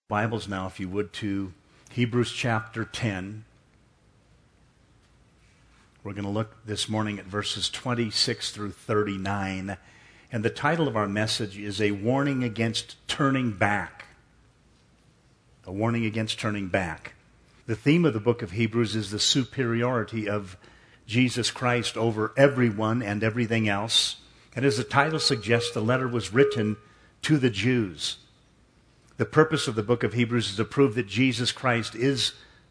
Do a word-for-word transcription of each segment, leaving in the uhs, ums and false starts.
Bibles now, if you would, to Hebrews chapter ten. We're going to look this morning at verses twenty-six through thirty-nine. And the title of our message is A Warning Against Turning Back. A warning against turning back. The theme of the book of Hebrews is the superiority of Jesus Christ over everyone and everything else. And as the title suggests, the letter was written to the Jews. The purpose of the book of Hebrews is to prove that Jesus Christ is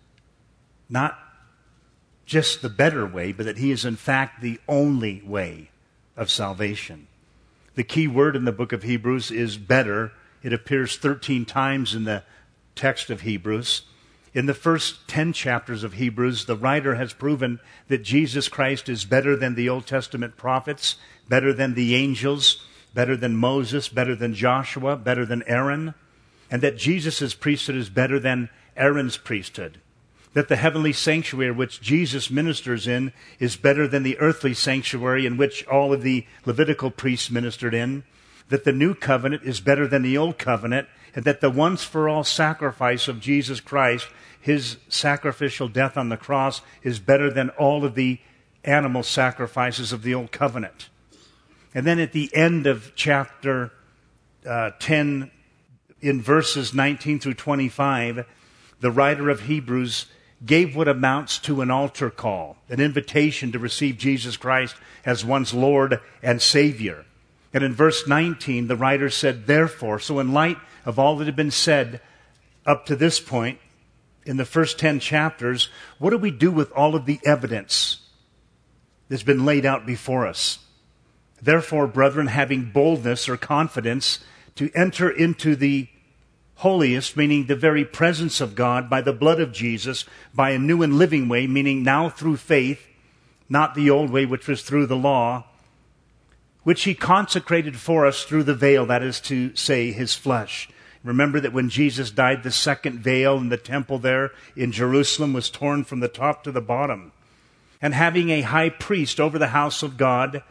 not just the better way, but that he is in fact the only way of salvation. The key word in the book of Hebrews is better. It appears thirteen times in the text of Hebrews. In the first ten chapters of Hebrews, the writer has proven that Jesus Christ is better than the Old Testament prophets, better than the angels, better than Moses, better than Joshua, better than Aaron, and that Jesus' priesthood is better than Aaron's priesthood. That the heavenly sanctuary which Jesus ministers in is better than the earthly sanctuary in which all of the Levitical priests ministered in. That the new covenant is better than the old covenant, and that the once-for-all sacrifice of Jesus Christ, his sacrificial death on the cross, is better than all of the animal sacrifices of the old covenant. And then at the end of chapter uh, ten, in verses nineteen through twenty-five, the writer of Hebrews gave what amounts to an altar call, an invitation to receive Jesus Christ as one's Lord and Savior. And in verse nineteen, the writer said, therefore, so in light of all that had been said up to this point in the first ten chapters, what do we do with all of the evidence that's been laid out before us? Therefore, brethren, having boldness or confidence to enter into the holiest, meaning the very presence of God, by the blood of Jesus, by a new and living way, meaning now through faith, not the old way which was through the law, which he consecrated for us through the veil, that is to say, his flesh. Remember that when Jesus died, the second veil in the temple there in Jerusalem was torn from the top to the bottom. And having a high priest over the house of God,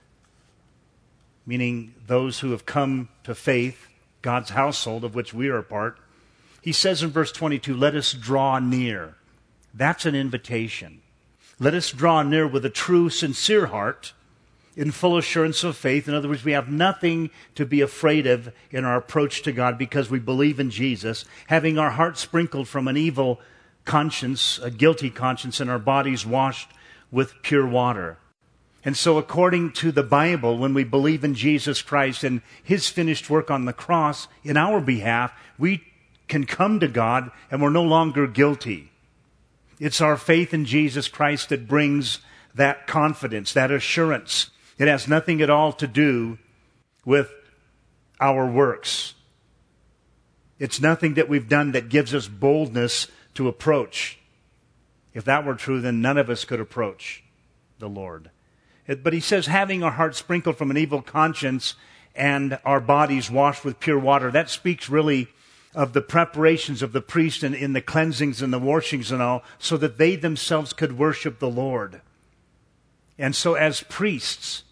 meaning those who have come to faith, God's household of which we are a part, he says in verse twenty-two, let us draw near. That's an invitation. Let us draw near with a true, sincere heart, in full assurance of faith. In other words, we have nothing to be afraid of in our approach to God because we believe in Jesus, having our hearts sprinkled from an evil conscience, a guilty conscience, and our bodies washed with pure water. And so according to the Bible, when we believe in Jesus Christ and his finished work on the cross in our behalf, we can come to God and we're no longer guilty. It's our faith in Jesus Christ that brings that confidence, that assurance. It has nothing at all to do with our works. It's nothing that we've done that gives us boldness to approach. If that were true, then none of us could approach the Lord. But he says, having our hearts sprinkled from an evil conscience and our bodies washed with pure water. That speaks really of the preparations of the priest and in the cleansings and the washings and all, so that they themselves could worship the Lord. And so as priests,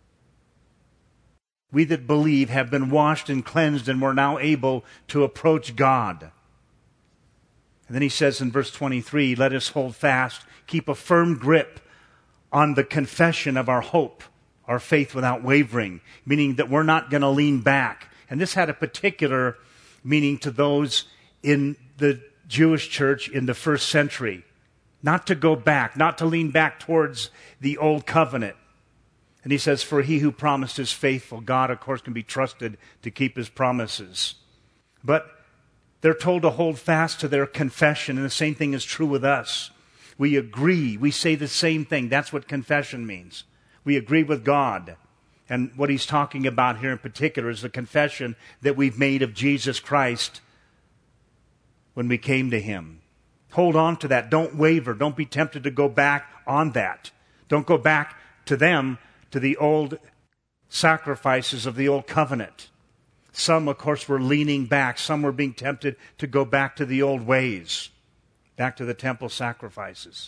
we that believe have been washed and cleansed and we're now able to approach God. And then he says in verse twenty-three, let us hold fast, keep a firm grip on the confession of our hope, our faith without wavering, meaning that we're not going to lean back. And this had a particular meaning to those in the Jewish church in the first century. Not to go back, not to lean back towards the old covenant. And he says, for he who promised is faithful. God, of course, can be trusted to keep his promises. But they're told to hold fast to their confession, and the same thing is true with us. We agree. We say the same thing. That's what confession means. We agree with God. And what he's talking about here in particular is the confession that we've made of Jesus Christ when we came to him. Hold on to that. Don't waver. Don't be tempted to go back on that. Don't go back to them, to the old sacrifices of the old covenant. Some, of course, were leaning back. Some were being tempted to go back to the old ways. Back to the temple sacrifices.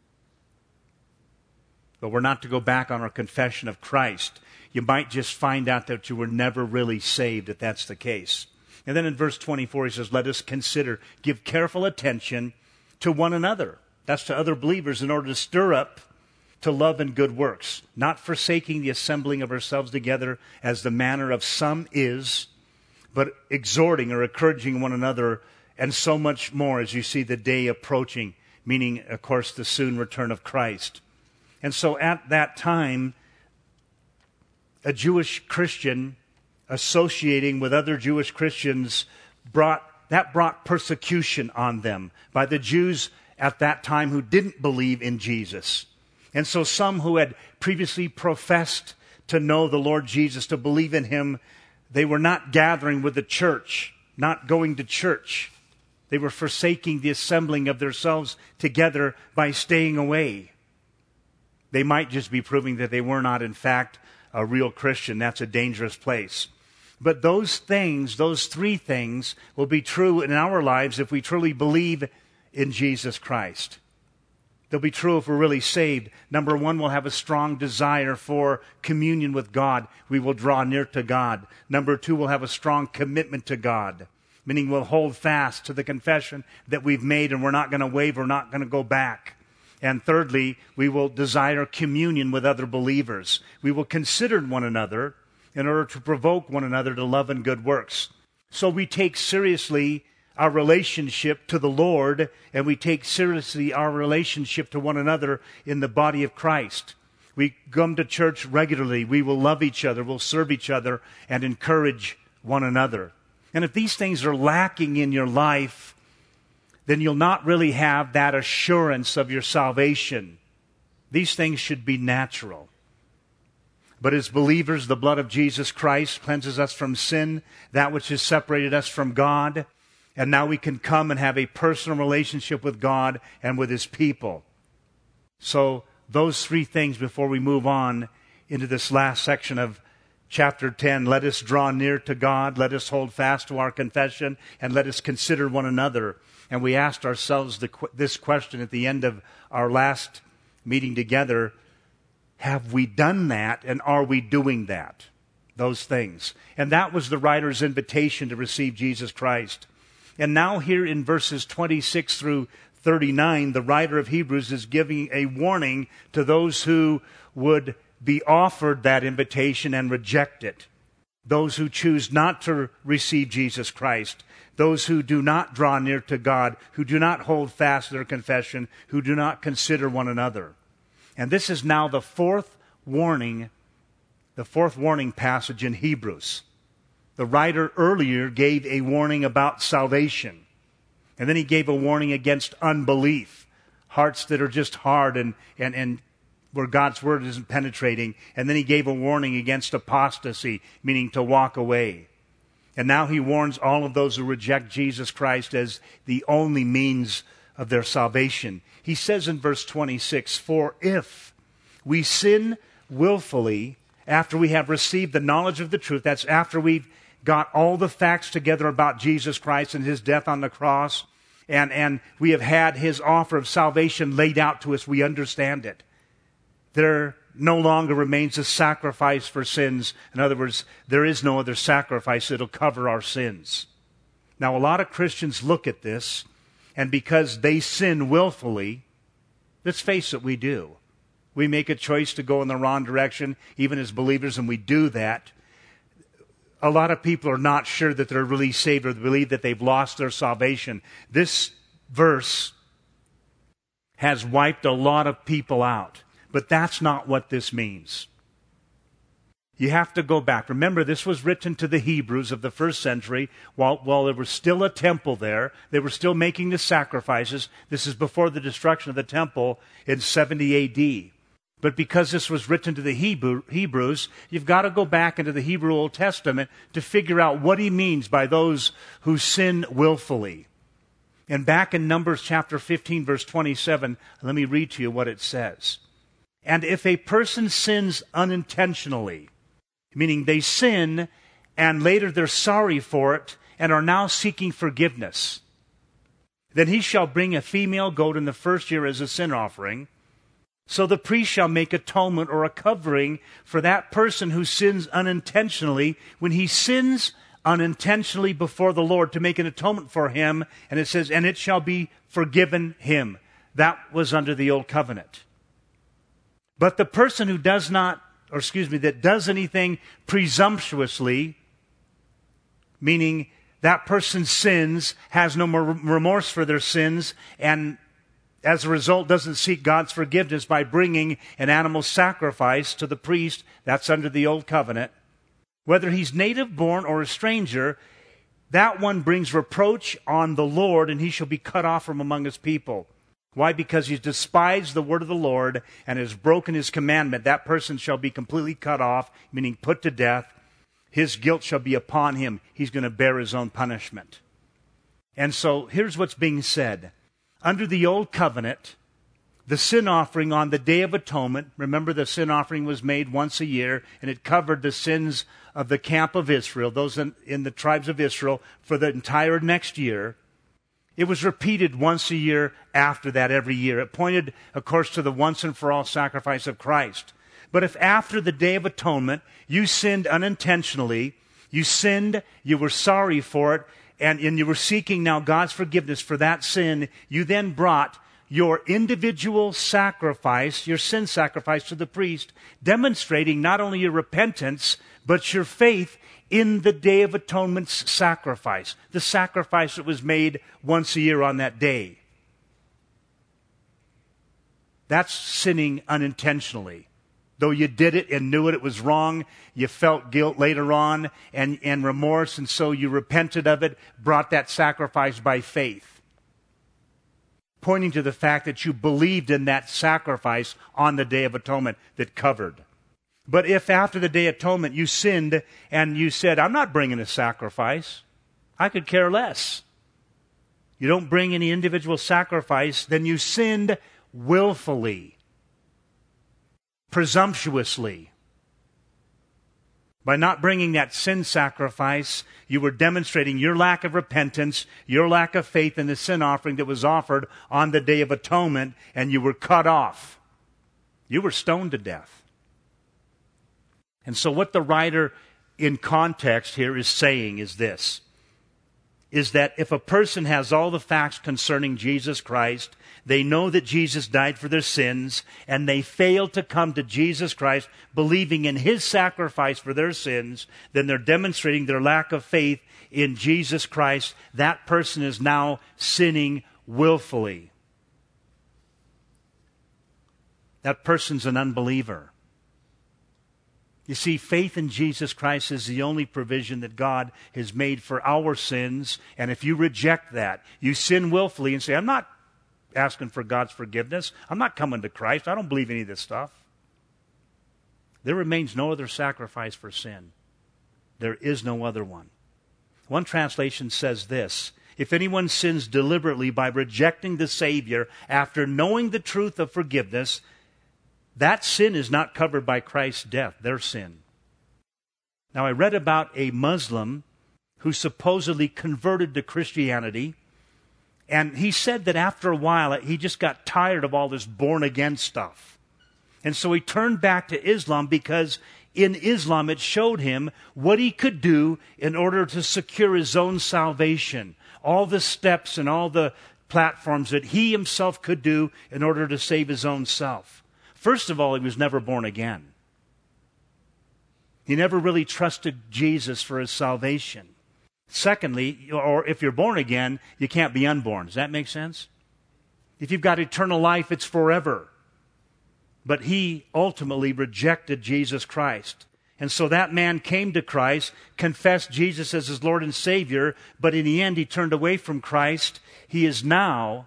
But we're not to go back on our confession of Christ. You might just find out that you were never really saved if that's the case. And then in verse twenty-four, he says, let us consider, give careful attention to one another. That's to other believers, in order to stir up to love and good works, not forsaking the assembling of ourselves together as the manner of some is, but exhorting or encouraging one another, and so much more as you see the day approaching, meaning, of course, the soon return of Christ. And so at that time, a Jewish Christian associating with other Jewish Christians brought that brought persecution on them by the Jews at that time who didn't believe in Jesus. And so some who had previously professed to know the Lord Jesus, to believe in him, they were not gathering with the church, not going to church. They were forsaking the assembling of themselves together by staying away. They might just be proving that they were not, in fact, a real Christian. That's a dangerous place. But those things, those three things, will be true in our lives if we truly believe in Jesus Christ. They'll be true if we're really saved. Number one, we'll have a strong desire for communion with God. We will draw near to God. Number two, we'll have a strong commitment to God, meaning we'll hold fast to the confession that we've made, and we're not going to waver, we're not going to go back. And thirdly, we will desire communion with other believers. We will consider one another in order to provoke one another to love and good works. So we take seriously our relationship to the Lord, and we take seriously our relationship to one another in the body of Christ. We come to church regularly. We will love each other, we'll serve each other, and encourage one another. And if these things are lacking in your life, then you'll not really have that assurance of your salvation. These things should be natural. But as believers, the blood of Jesus Christ cleanses us from sin, that which has separated us from God. And now we can come and have a personal relationship with God and with his people. So those three things before we move on into this last section of chapter ten. Let us draw near to God, let us hold fast to our confession, and let us consider one another. And we asked ourselves the, this question at the end of our last meeting together: have we done that, and are we doing that? Those things. And that was the writer's invitation to receive Jesus Christ. And now here in verses twenty-six through thirty-nine, the writer of Hebrews is giving a warning to those who would be offered that invitation and reject it. Those who choose not to receive Jesus Christ. Those who do not draw near to God, who do not hold fast their confession, who do not consider one another. And this is now the fourth warning, the fourth warning passage in Hebrews. The writer earlier gave a warning about salvation. And then he gave a warning against unbelief. Hearts that are just hard and, and, and where God's word isn't penetrating. And then he gave a warning against apostasy, meaning to walk away. And now he warns all of those who reject Jesus Christ as the only means of their salvation. He says in verse twenty-six, "For if we sin willfully after we have received the knowledge of the truth," that's after we've got all the facts together about Jesus Christ and his death on the cross, and, and we have had his offer of salvation laid out to us, we understand it. There no longer remains a sacrifice for sins. In other words, there is no other sacrifice that'll cover our sins. Now, a lot of Christians look at this, and because they sin willfully, let's face it, we do. We make a choice to go in the wrong direction, even as believers, and we do that. A lot of people are not sure that they're really saved, or they believe that they've lost their salvation. This verse has wiped a lot of people out. But that's not what this means. You have to go back. Remember, this was written to the Hebrews of the first century while, while there was still a temple there. They were still making the sacrifices. This is before the destruction of the temple in seventy A D. But because this was written to the Hebrew, Hebrews, you've got to go back into the Hebrew Old Testament to figure out what he means by those who sin willfully. And back in Numbers chapter fifteen, verse twenty-seven, let me read to you what it says. "And if a person sins unintentionally," meaning they sin and later they're sorry for it and are now seeking forgiveness, "then he shall bring a female goat in the first year as a sin offering. So the priest shall make atonement or a covering for that person who sins unintentionally when he sins unintentionally before the Lord to make an atonement for him, and it says, and it shall be forgiven him. That was under the old covenant. But the person who does not, or excuse me, that does anything presumptuously, meaning that person sins, has no more remorse for their sins, and as a result doesn't seek God's forgiveness by bringing an animal sacrifice to the priest, that's under the old covenant. Whether he's native born or a stranger, that one brings reproach on the Lord, and he shall be cut off from among his people. Why? Because he's despised the word of the Lord and has broken his commandment. That person shall be completely cut off, meaning put to death. His guilt shall be upon him. He's going to bear his own punishment. And so here's what's being said. Under the old covenant, the sin offering on the Day of Atonement, remember the sin offering was made once a year, and it covered the sins of the camp of Israel, those in, in the tribes of Israel, for the entire next year. It was repeated once a year after that every year. It pointed, of course, to the once and for all sacrifice of Christ. But if after the Day of Atonement you sinned unintentionally, you sinned, you were sorry for it, and, and you were seeking now God's forgiveness for that sin, you then brought your individual sacrifice, your sin sacrifice to the priest, demonstrating not only your repentance, but your faith in the Day of Atonement's sacrifice, the sacrifice that was made once a year on that day. That's sinning unintentionally. Though you did it and knew it, it was wrong, you felt guilt later on and, and remorse, and so you repented of it, brought that sacrifice by faith, pointing to the fact that you believed in that sacrifice on the Day of Atonement that covered. But if after the Day of Atonement you sinned and you said, I'm not bringing a sacrifice, I could care less. You don't bring any individual sacrifice, then you sinned willfully, presumptuously. By not bringing that sin sacrifice, you were demonstrating your lack of repentance, your lack of faith in the sin offering that was offered on the Day of Atonement, and you were cut off. You were stoned to death. And so what the writer in context here is saying is this, is that if a person has all the facts concerning Jesus Christ, they know that Jesus died for their sins, and they fail to come to Jesus Christ believing in his sacrifice for their sins, then they're demonstrating their lack of faith in Jesus Christ. That person is now sinning willfully. That person's an unbeliever. You see, faith in Jesus Christ is the only provision that God has made for our sins. And if you reject that, you sin willfully and say, I'm not asking for God's forgiveness. I'm not coming to Christ. I don't believe any of this stuff. There remains no other sacrifice for sin. There is no other one. One translation says this, if anyone sins deliberately by rejecting the Savior after knowing the truth of forgiveness, that sin is not covered by Christ's death, their sin. Now, I read about a Muslim who supposedly converted to Christianity, and he said that after a while, he just got tired of all this born-again stuff. And so he turned back to Islam because in Islam it showed him what he could do in order to secure his own salvation. All the steps and all the platforms that he himself could do in order to save his own self. First of all, he was never born again. He never really trusted Jesus for his salvation. Secondly, or if you're born again, you can't be unborn. Does that make sense? If you've got eternal life, it's forever. But he ultimately rejected Jesus Christ. And so that man came to Christ, confessed Jesus as his Lord and Savior, but in the end he turned away from Christ. He is now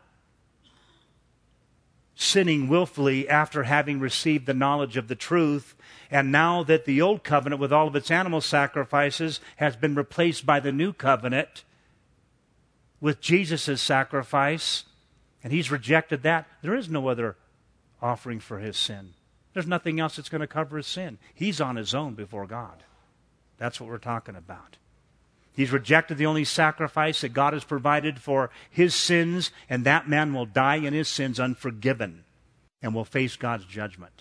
sinning willfully after having received the knowledge of the truth. And now that the old covenant with all of its animal sacrifices has been replaced by the new covenant with Jesus' sacrifice, and he's rejected that, there is no other offering for his sin. There's nothing else that's going to cover his sin. He's on his own before God. That's what we're talking about. He's rejected the only sacrifice that God has provided for his sins, and that man will die in his sins unforgiven and will face God's judgment.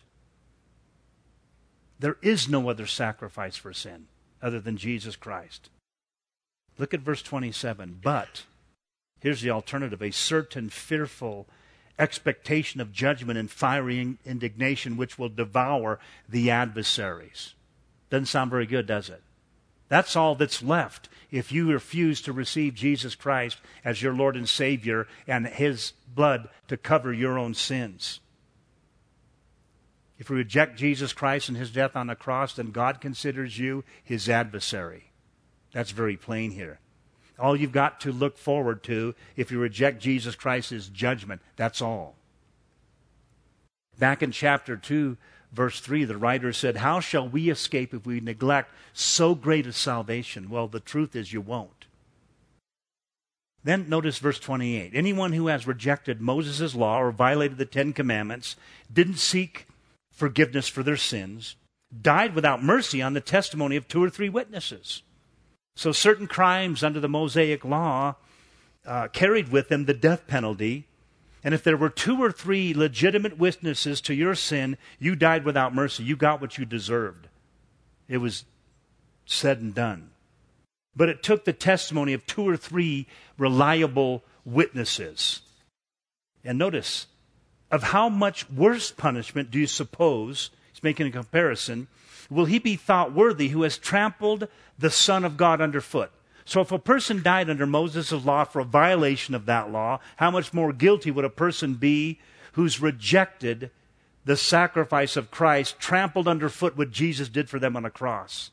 There is no other sacrifice for sin other than Jesus Christ. Look at verse twenty-seven. But, here's the alternative, a certain fearful expectation of judgment and fiery indignation which will devour the adversaries. Doesn't sound very good, does it? That's all that's left if you refuse to receive Jesus Christ as your Lord and Savior and His blood to cover your own sins. If you reject Jesus Christ and His death on the cross, then God considers you His adversary. That's very plain here. All you've got to look forward to if you reject Jesus Christ is judgment. That's all. Back in chapter two, verse three, the writer said, how shall we escape if we neglect so great a salvation? Well, the truth is you won't. Then notice verse twenty-eight. Anyone who has rejected Moses' law or violated the Ten Commandments, didn't seek forgiveness for their sins, died without mercy on the testimony of two or three witnesses. So certain crimes under the Mosaic law uh, carried with them the death penalty. And if there were two or three legitimate witnesses to your sin, you died without mercy. You got what you deserved. It was said and done. But it took the testimony of two or three reliable witnesses. And notice, of how much worse punishment do you suppose, he's making a comparison, will he be thought worthy who has trampled the Son of God underfoot? So if a person died under Moses' law for a violation of that law, how much more guilty would a person be who's rejected the sacrifice of Christ, trampled underfoot what Jesus did for them on the cross?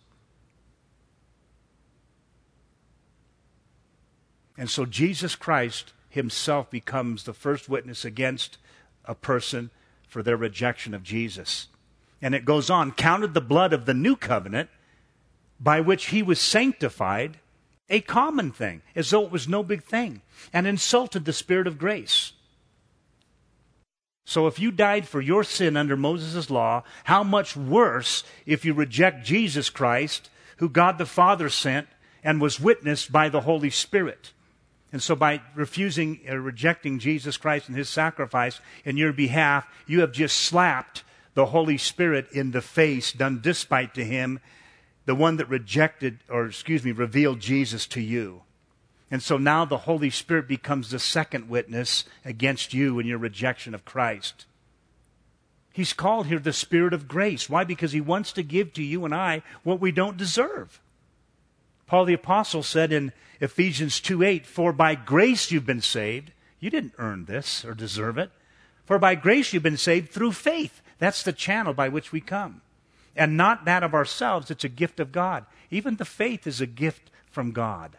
And so Jesus Christ Himself becomes the first witness against a person for their rejection of Jesus. And it goes on, counted the blood of the new covenant by which He was sanctified a common thing, as though it was no big thing, and insulted the Spirit of grace. So if you died for your sin under Moses' law, how much worse if you reject Jesus Christ, who God the Father sent and was witnessed by the Holy Spirit. And so by refusing or rejecting Jesus Christ and His sacrifice in your behalf, you have just slapped the Holy Spirit in the face, done despite to Him, the one that rejected, or excuse me, revealed Jesus to you. And so now the Holy Spirit becomes the second witness against you in your rejection of Christ. He's called here the Spirit of grace. Why? Because He wants to give to you and I what we don't deserve. Paul the Apostle said in Ephesians two eight, for by grace you've been saved. You didn't earn this or deserve it. For by grace you've been saved through faith. That's the channel by which we come. And not that of ourselves. It's a gift of God. Even the faith is a gift from God.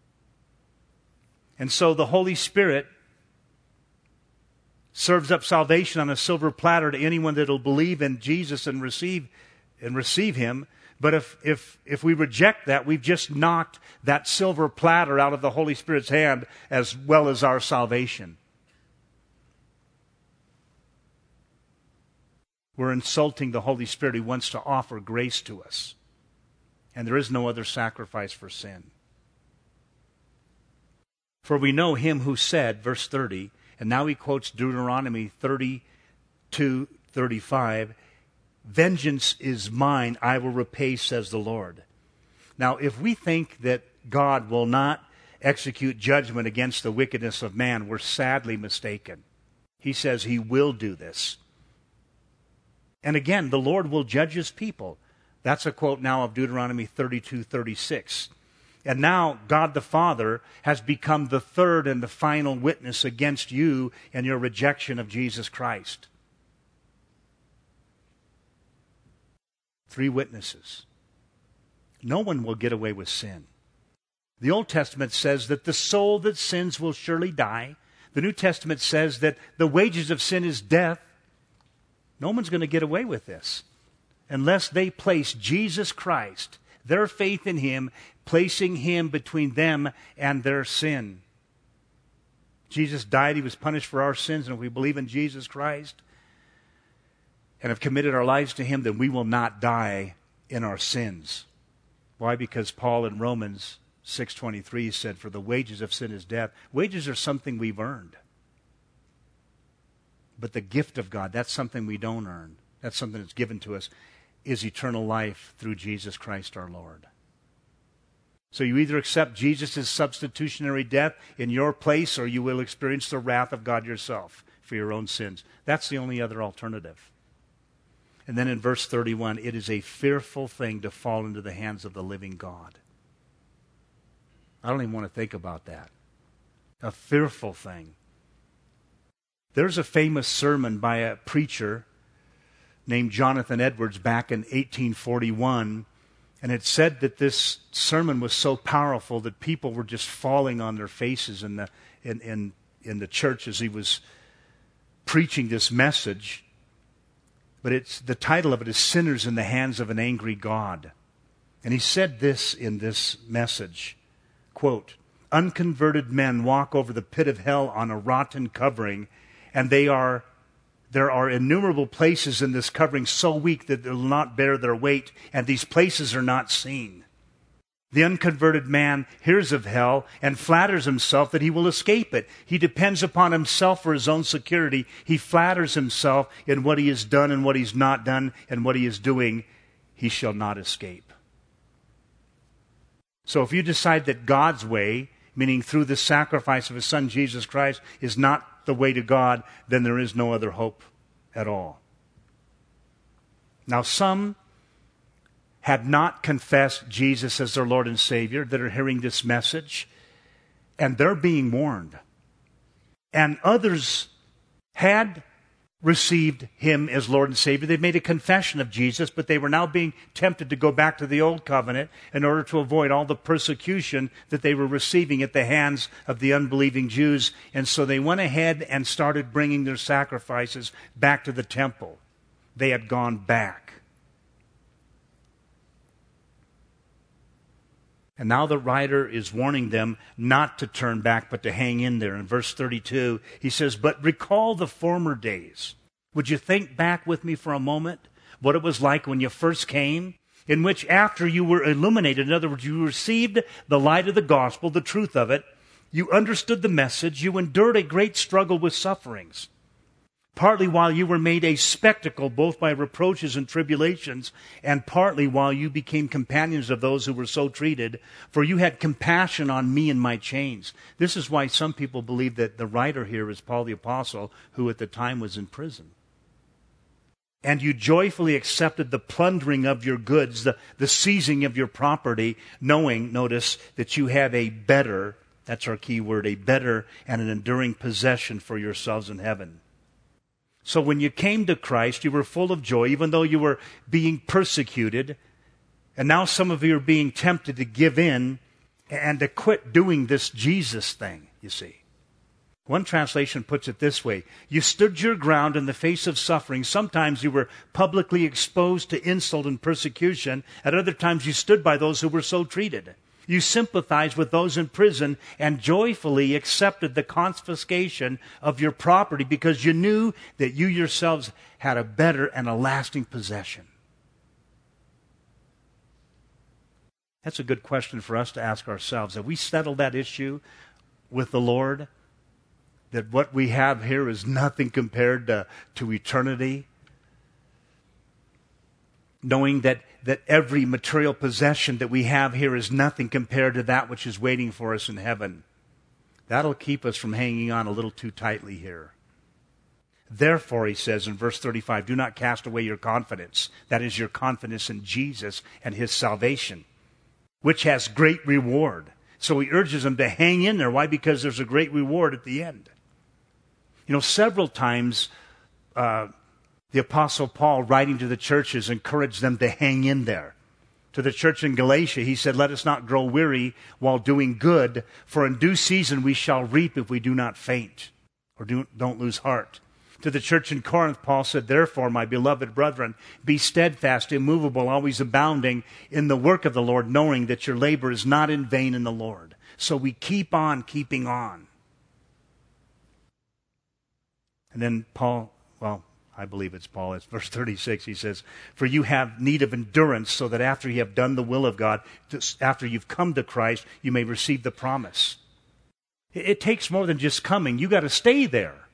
And so the Holy Spirit serves up salvation on a silver platter to anyone that will believe in Jesus and receive and receive Him. But if, if, if we reject that, we've just knocked that silver platter out of the Holy Spirit's hand as well as our salvation. We're insulting the Holy Spirit who wants to offer grace to us. And there is no other sacrifice for sin. For we know Him who said, verse thirty, and now he quotes Deuteronomy thirty-two thirty-five, vengeance is mine, I will repay, says the Lord. Now, if we think that God will not execute judgment against the wickedness of man, we're sadly mistaken. He says He will do this. And again, the Lord will judge His people. That's a quote now of Deuteronomy thirty-two thirty-six. And now God the Father has become the third and the final witness against you and your rejection of Jesus Christ. Three witnesses. No one will get away with sin. The Old Testament says that the soul that sins will surely die. The New Testament says that the wages of sin is death. No one's going to get away with this unless they place Jesus Christ, their faith in Him, placing Him between them and their sin. Jesus died. He was punished for our sins. And if we believe in Jesus Christ and have committed our lives to Him, then we will not die in our sins. Why? Because Paul in Romans six twenty-three said, for the wages of sin is death. Wages are something we've earned. But the gift of God, that's something we don't earn. That's something that's given to us, is eternal life through Jesus Christ our Lord. So you either accept Jesus' substitutionary death in your place, or you will experience the wrath of God yourself for your own sins. That's the only other alternative. And then in verse thirty-one, it is a fearful thing to fall into the hands of the living God. I don't even want to think about that. A fearful thing. There's a famous sermon by a preacher named Jonathan Edwards back in eighteen forty-one, and it said that this sermon was so powerful that people were just falling on their faces in the in in, in the church as he was preaching this message. But it's the title of it is Sinners in the Hands of an Angry God. And he said this in this message, quote, "Unconverted men walk over the pit of hell on a rotten covering, and they are there are innumerable places in this covering so weak that they will not bear their weight, and these places are not seen. The unconverted man hears of hell and flatters himself that he will escape it. He depends upon himself for his own security. He flatters himself in what he has done and what he's not done, and what he is doing, he shall not escape." So if you decide that God's way, meaning through the sacrifice of His Son Jesus Christ, is not the way to God, then there is no other hope at all. Now some had not confessed Jesus as their Lord and Savior that are hearing this message, and they're being warned. And others had received Him as Lord and Savior. They made a confession of Jesus, but they were now being tempted to go back to the old covenant in order to avoid all the persecution that they were receiving at the hands of the unbelieving Jews. And so they went ahead and started bringing their sacrifices back to the temple. They had gone back. And now the writer is warning them not to turn back, but to hang in there. In verse thirty-two, he says, "But recall the former days." Would you think back with me for a moment what it was like when you first came, in which after you were illuminated, in other words, you received the light of the gospel, the truth of it, you understood the message, you endured a great struggle with sufferings. Partly while you were made a spectacle both by reproaches and tribulations, and partly while you became companions of those who were so treated, for you had compassion on me in my chains. This is why some people believe that the writer here is Paul the Apostle, who at the time was in prison. "And you joyfully accepted the plundering of your goods, the, the seizing of your property, knowing," notice, "that you have a better," that's our key word, "a better and an enduring possession for yourselves in heaven." So when you came to Christ, you were full of joy, even though you were being persecuted. And now some of you are being tempted to give in and to quit doing this Jesus thing, you see. One translation puts it this way: you stood your ground in the face of suffering. Sometimes you were publicly exposed to insult and persecution. At other times you stood by those who were so treated. You sympathized with those in prison and joyfully accepted the confiscation of your property because you knew that you yourselves had a better and a lasting possession. That's a good question for us to ask ourselves. Have we settled that issue with the Lord? That what we have here is nothing compared to, to eternity? Knowing that, that every material possession that we have here is nothing compared to that which is waiting for us in heaven. That'll keep us from hanging on a little too tightly here. "Therefore," he says in verse thirty-five, "do not cast away your confidence." That is your confidence in Jesus and His salvation, which has great reward. So he urges them to hang in there. Why? Because there's a great reward at the end. You know, several times uh, the Apostle Paul, writing to the churches, encouraged them to hang in there. To the church in Galatia, he said, "Let us not grow weary while doing good, for in due season we shall reap if we do not faint," or do, don't lose heart. To the church in Corinth, Paul said, "Therefore, my beloved brethren, be steadfast, immovable, always abounding in the work of the Lord, knowing that your labor is not in vain in the Lord." So we keep on keeping on. And then Paul, well, I believe it's Paul, it's verse thirty-six, he says, "For you have need of endurance, so that after you have done the will of God, after you've come to Christ, you may receive the promise." It, it takes more than just coming. You got to stay there.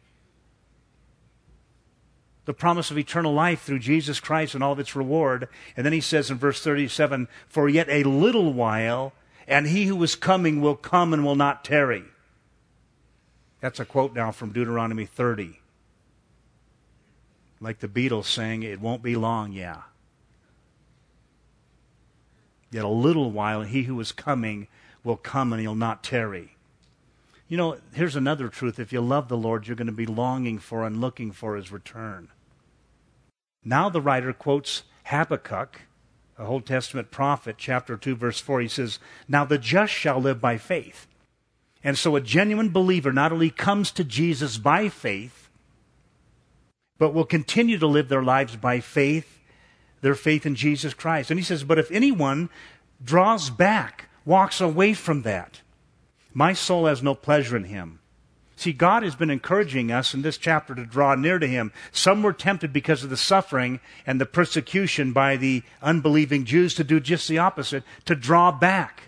The promise of eternal life through Jesus Christ and all of its reward. And then he says in verse thirty-seven, "For yet a little while, and he who is coming will come and will not tarry. That's a quote now from Deuteronomy thirty. Like the Beatles saying, it won't be long, yeah. Yet a little while, and he who is coming will come and he'll not tarry. You know, here's another truth. If you love the Lord, you're going to be longing for and looking for his return. Now the writer quotes Habakkuk, a Old Testament prophet, chapter two, verse four. He says, now the just shall live by faith. And so a genuine believer not only comes to Jesus by faith, but will continue to live their lives by faith, their faith in Jesus Christ. And he says, but if anyone draws back, walks away from that, my soul has no pleasure in him. See, God has been encouraging us in this chapter to draw near to him. Some were tempted because of the suffering and the persecution by the unbelieving Jews to do just the opposite, to draw back.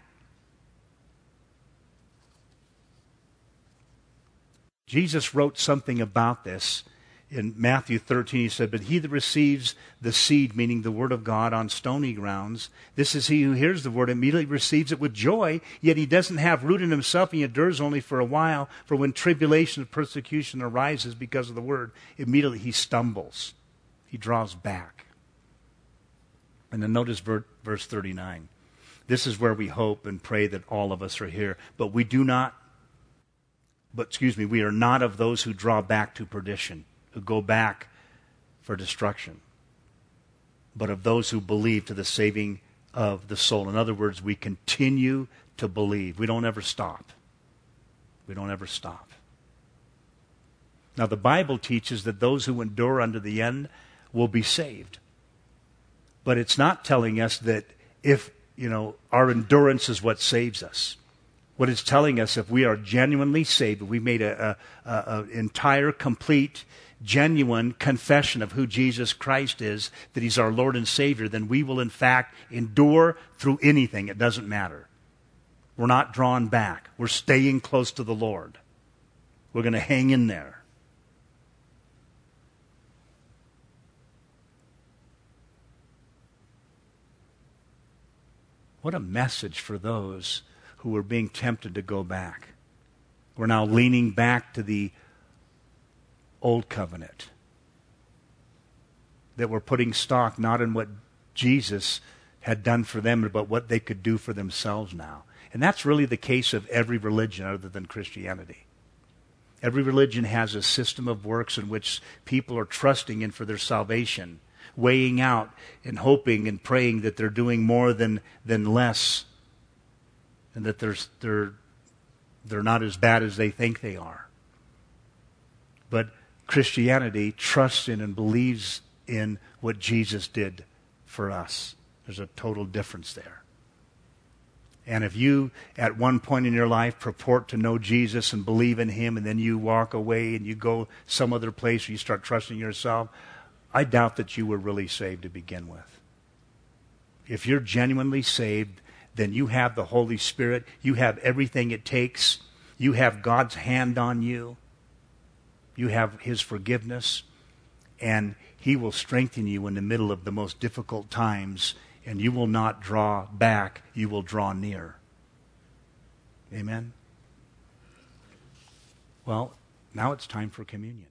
Jesus wrote something about this in Matthew thirteen. He said, but he that receives the seed, meaning the word of God, on stony grounds, this is he who hears the word, immediately receives it with joy, yet he doesn't have root in himself, and he endures only for a while. For when tribulation and persecution arises because of the word, immediately he stumbles. He draws back. And then notice verse thirty-nine. This is where we hope and pray that all of us are here. But we do not, but excuse me, we are not of those who draw back to perdition, who go back for destruction, but of those who believe to the saving of the soul. In other words, we continue to believe. We don't ever stop. We don't ever stop. Now, the Bible teaches that those who endure unto the end will be saved. But it's not telling us that if, you know, our endurance is what saves us. What it's telling us, if we are genuinely saved, if we made an a, a, a entire, complete, genuine confession of who Jesus Christ is, that he's our Lord and Savior, then we will in fact endure through anything. It doesn't matter. We're not drawn back. We're staying close to the Lord. We're going to hang in there. What a message for those who were being tempted to go back. We're now leaning back to the old covenant. That we're putting stock not in what Jesus had done for them, but what they could do for themselves now. And that's really the case of every religion other than Christianity. Every religion has a system of works in which people are trusting in for their salvation, weighing out and hoping and praying that they're doing more than, than less, and that they're, they're, they're not as bad as they think they are. But Christianity trusts in and believes in what Jesus did for us. There's a total difference there. And if you, at one point in your life, purport to know Jesus and believe in him, and then you walk away and you go some other place or you start trusting yourself, I doubt that you were really saved to begin with. If you're genuinely saved, then you have the Holy Spirit. You have everything it takes. You have God's hand on you. You have his forgiveness. And he will strengthen you in the middle of the most difficult times. And you will not draw back. You will draw near. Amen? Well, now it's time for communion.